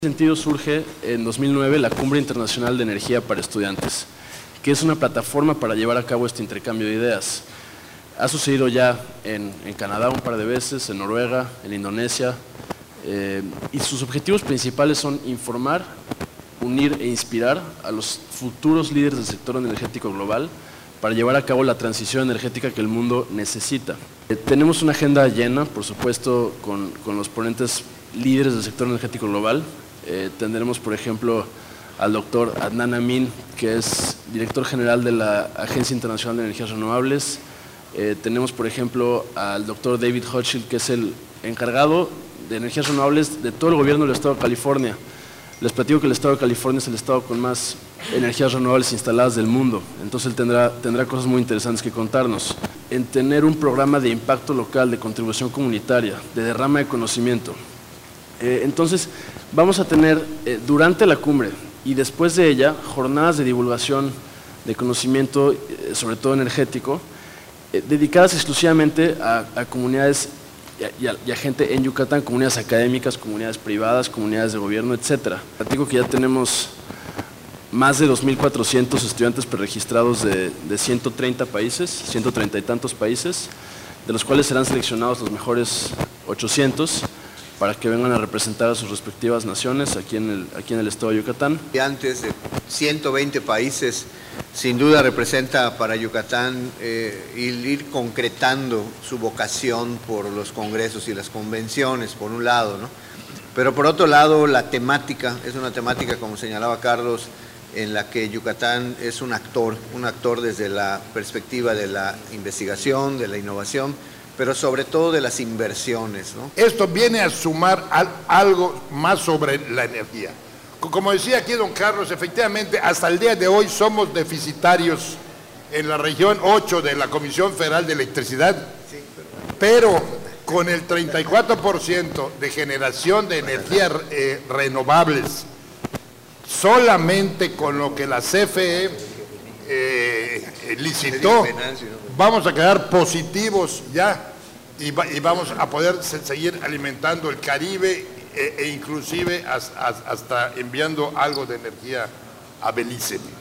En ese sentido surge en 2009 la Cumbre Internacional de Energía para Estudiantes, que es una plataforma para llevar a cabo este intercambio de ideas. Ha sucedido ya en Canadá un par de veces, en Noruega, en Indonesia, y sus objetivos principales son informar, unir e inspirar a los futuros líderes del sector energético global para llevar a cabo la transición energética que el mundo necesita. Tenemos una agenda llena, por supuesto, con los ponentes líderes del sector energético global. Tendremos, por ejemplo, al doctor Adnan Amin, que es director general de la Agencia Internacional de Energías Renovables. Tenemos, por ejemplo, al doctor David Hochschild, que es el encargado de energías renovables de todo el gobierno del estado de California. Les platico que el estado de California es el estado con más energías renovables instaladas del mundo, entonces él tendrá cosas muy interesantes que contarnos. En tener un programa de impacto local, de contribución comunitaria, de derrama de conocimiento. Entonces, vamos a tener durante la cumbre y después de ella jornadas de divulgación de conocimiento, sobre todo energético, dedicadas exclusivamente a comunidades y a gente en Yucatán, comunidades académicas, comunidades privadas, comunidades de gobierno, etc. Digo que ya tenemos más de 2.400 estudiantes preregistrados de 130 países, 130 y tantos países, de los cuales serán seleccionados los mejores 800 para que vengan a representar a sus respectivas naciones aquí en el estado de Yucatán. Antes de 120 países, sin duda representa para Yucatán ir concretando su vocación por los congresos y las convenciones, por un lado, ¿no? Pero por otro lado, la temática es una temática, como señalaba Carlos, en la que Yucatán es un actor desde la perspectiva de la investigación, de la innovación, pero sobre todo de las inversiones, ¿no? Esto viene a sumar algo más sobre la energía. Como decía aquí don Carlos, efectivamente, hasta el día de hoy somos deficitarios en la región 8 de la Comisión Federal de Electricidad, pero con el 34% de generación de energías renovables, solamente con lo que la CFE licitó, vamos a quedar positivos ya y vamos a poder seguir alimentando el Caribe e inclusive hasta enviando algo de energía a Belice.